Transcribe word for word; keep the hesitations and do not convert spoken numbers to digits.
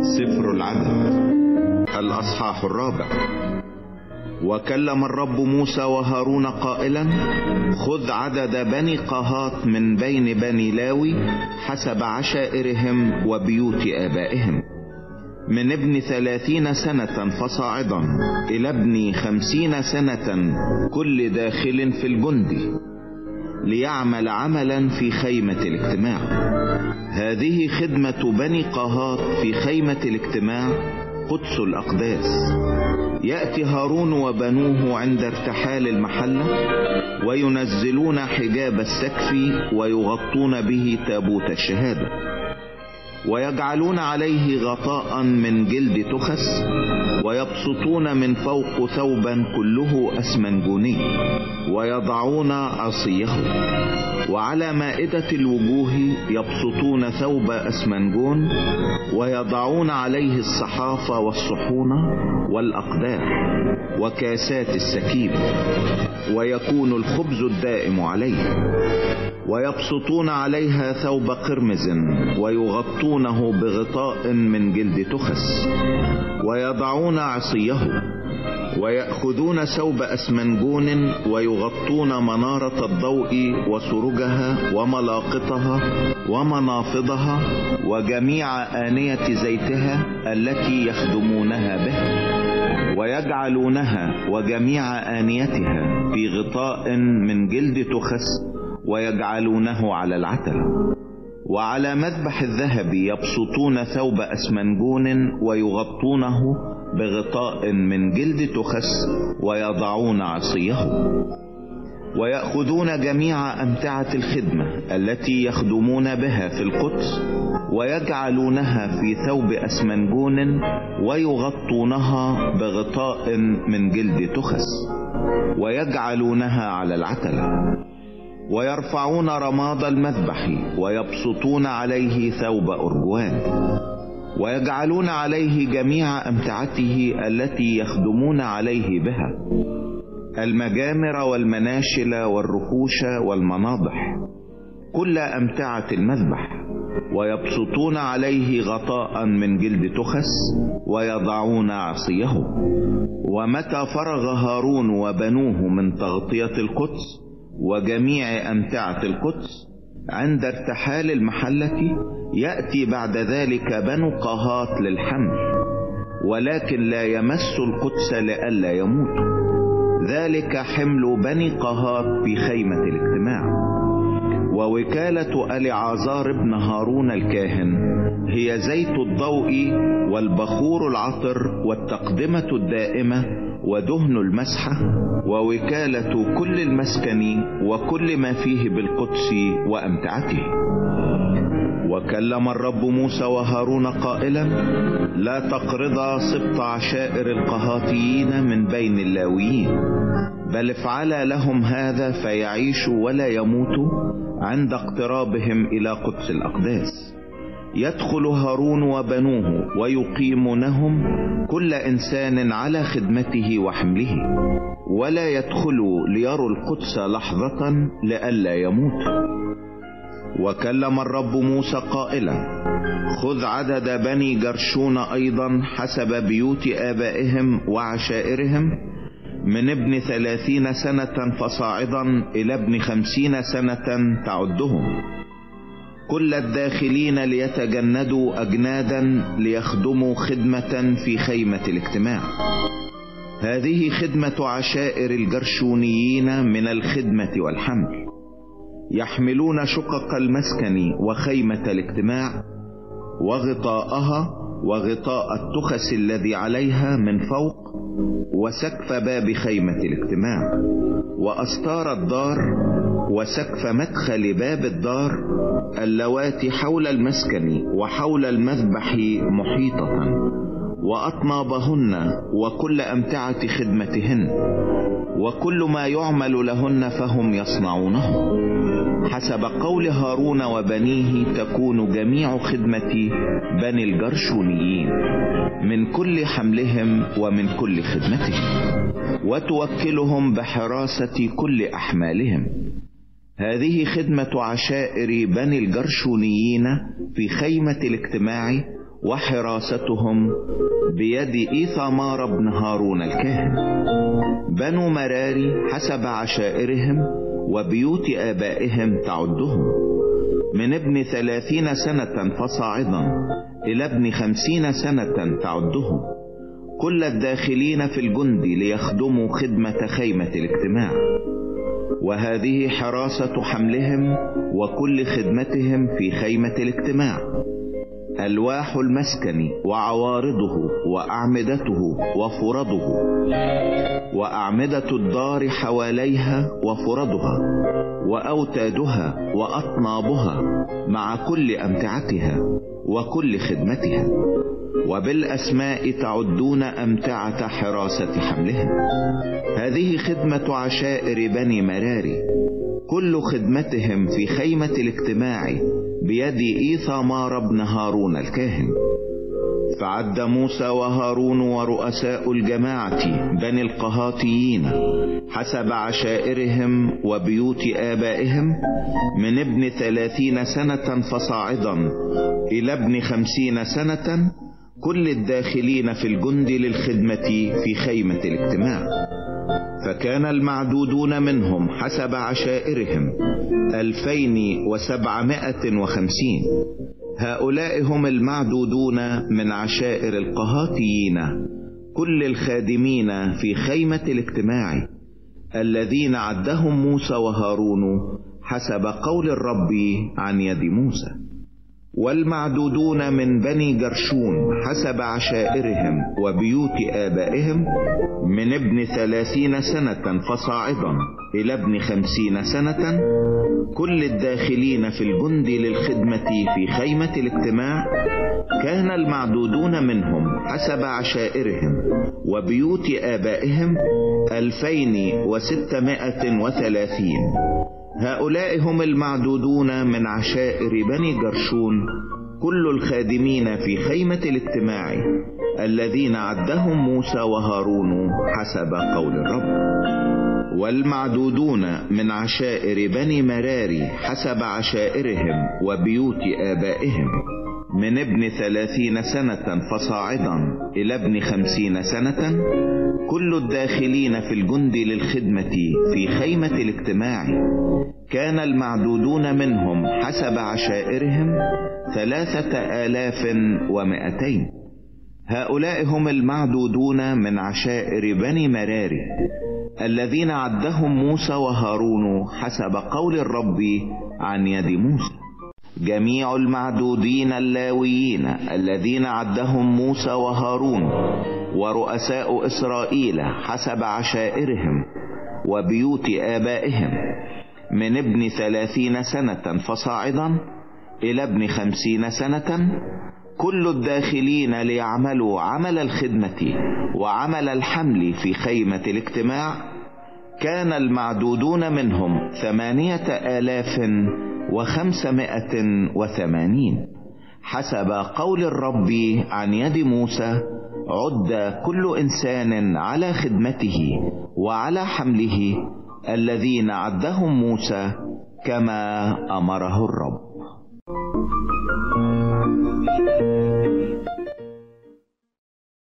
سفر العدد الأصحاح الرابع. وكلم الرب موسى وهارون قائلا: خذ عدد بني قهات من بين بني لاوي حسب عشائرهم وبيوت آبائهم، من ابن ثلاثين سنة فصاعدا إلى ابن خمسين سنة، كل داخل في الجند، ليعمل عملا في خيمة الاجتماع. هذه خدمة بني قهات في خيمة الاجتماع، قدس الأقداس. يأتي هارون وبنوه عند ارتحال المحلة، وينزلون حجاب السقف ويغطون به تابوت الشهادة، ويجعلون عليه غطاء من جلد تخس، ويبسطون من فوق ثوبا كله أسمنجوني، ويضعون عصيه. وعلى مائدة الوجوه يبسطون ثوب أسمنجون، ويضعون عليه الصحاف والصحون والأقداح وكاسات السكيب، ويكون الخبز الدائم عليه. ويبسطون عليها ثوب قرمز، ويغطونه بغطاء من جلد تخس، ويضعون عصيه. ويأخذون ثوب أسمنجون، ويغطون منارة الضوء وسرجها وملاقطها ومنافضها وجميع آنية زيتها التي يخدمونها بها، ويجعلونها وجميع آنيتها في غطاء من جلد تخس، ويجعلونه على العتل. وعلى مذبح الذهب يبسطون ثوب أسمنجون، ويغطونه بغطاء من جلد تخس، ويضعون عصيه. ويأخذون جميع أمتعة الخدمة التي يخدمون بها في القدس، ويجعلونها في ثوب أسمنجون، ويغطونها بغطاء من جلد تخس، ويجعلونها على العتلة. ويرفعون رماد المذبح، ويبسطون عليه ثوب أرجوان، ويجعلون عليه جميع أمتعته التي يخدمون عليه بها، المجامر والمناشل والرفوش والمناضح، كل أمتعة المذبح. ويبسطون عليه غطاء من جلد تخس، ويضعون عصيه. ومتى فرغ هارون وبنوه من تغطية القدس وجميع أمتعة القدس عند ارتحال المحلة، يأتي بعد ذلك بنو قهات للحمل، ولكن لا يمس القدس لئلا يموتوا. ذلك حمل بني قهات في خيمة الاجتماع. ووكالة أليعازار ابن هارون الكاهن هي زيت الضوء والبخور العطر والتقدمة الدائمة ودهن المسحة، ووكالة كل المسكن وكل ما فيه بالقدس وأمتعته. وكلم الرب موسى وهارون قائلا: لا تقرضا سبط عشائر القهاتيين من بين اللاويين، بل افعلا لهم هذا فيعيشوا ولا يموتوا عند اقترابهم إلى قدس الأقداس. يدخل هارون وبنوه ويقيمونهم كل إنسان على خدمته وحمله، ولا يدخلوا ليروا القدس لحظة لئلا يموتوا. وكلم الرب موسى قائلا: خذ عدد بني جرشون أيضا حسب بيوت آبائهم وعشائرهم، من ابن ثلاثين سنة فصاعدا إلى ابن خمسين سنة تعدهم، كل الداخلين ليتجندوا أجنادا ليخدموا خدمة في خيمة الاجتماع. هذه خدمة عشائر الجرشونيين من الخدمة والحمل. يحملون شقق المسكن وخيمة الاجتماع وغطاءها وغطاء التخس الذي عليها من فوق، وسقف باب خيمة الاجتماع، وأستار الدار، وسقف مدخل باب الدار اللواتي حول المسكن وحول المذبح محيطة، وأطنابهن وكل أمتعة خدمتهن، وكل ما يعمل لهن فهم يصنعونه. حسب قول هارون وبنيه تكون جميع خدمة بني الجرشونيين من كل حملهم ومن كل خدمتهم، وتوكلهم بحراسة كل أحمالهم. هذه خدمة عشائر بني الجرشونيين في خيمة الاجتماع وحراستهم بيد إيثامار بن هارون الكاهن. بنو مراري حسب عشائرهم وبيوت آبائهم تعدهم، من ابن ثلاثين سنة فصاعدا إلى ابن خمسين سنة تعدهم، كل الداخلين في الجند ليخدموا خدمة خيمة الاجتماع. وهذه حراسة حملهم وكل خدمتهم في خيمة الاجتماع: ألواح المسكن وعوارضه وأعمدته وفرضه، وأعمدة الدار حواليها وفرضها، وأوتادها وأطنابها مع كل أمتعتها وكل خدمتها. وبالأسماء تعدون أمتعة حراسة حملهم. هذه خدمة عشائر بني مراري، كل خدمتهم في خيمة الاجتماع بيد إيثامار بن هارون الكاهن. فعد موسى وهارون ورؤساء الجماعة بني القهاتيين حسب عشائرهم وبيوت آبائهم، من ابن ثلاثين سنة فصاعدا إلى ابن خمسين سنة، كل الداخلين في الجند للخدمة في خيمة الاجتماع. فكان المعدودون منهم حسب عشائرهم ألفين وسبعمائة وخمسين. هؤلاء هم المعدودون من عشائر القهاتيين، كل الخادمين في خيمة الاجتماع، الذين عدهم موسى وهارون حسب قول الرب عن يد موسى. والمعدودون من بني جرشون حسب عشائرهم وبيوت آبائهم، من ابن ثلاثين سنة فصاعدا إلى ابن خمسين سنة، كل الداخلين في الجند للخدمة في خيمة الاجتماع. كان المعدودون منهم حسب عشائرهم وبيوت آبائهم ألفين وستمائة وثلاثين. هؤلاء هم المعدودون من عشائر بني جرشون، كل الخادمين في خيمة الاجتماع، الذين عدهم موسى وهارون حسب قول الرب. والمعدودون من عشائر بني مراري حسب عشائرهم وبيوت آبائهم، من ابن ثلاثين سنة فصاعدا إلى ابن خمسين سنة، كل الداخلين في الجند للخدمة في خيمة الاجتماع. كان المعدودون منهم حسب عشائرهم ثلاثة آلاف ومائتين. هؤلاء هم المعدودون من عشائر بني مراري، الذين عدهم موسى وهارون حسب قول الرب عن يد موسى. جميع المعدودين اللاويين الذين عدهم موسى وهارون ورؤساء إسرائيل حسب عشائرهم وبيوت آبائهم، من ابن ثلاثين سنة فصاعدا إلى ابن خمسين سنة، كل الداخلين ليعملوا عمل الخدمة وعمل الحمل في خيمة الاجتماع. كان المعدودون منهم ثمانية آلاف وخمسمائة وثمانين حسب قول الرب عن يد موسى. عد كل إنسان على خدمته وعلى حمله، الذين عدهم موسى كما أمره الرب.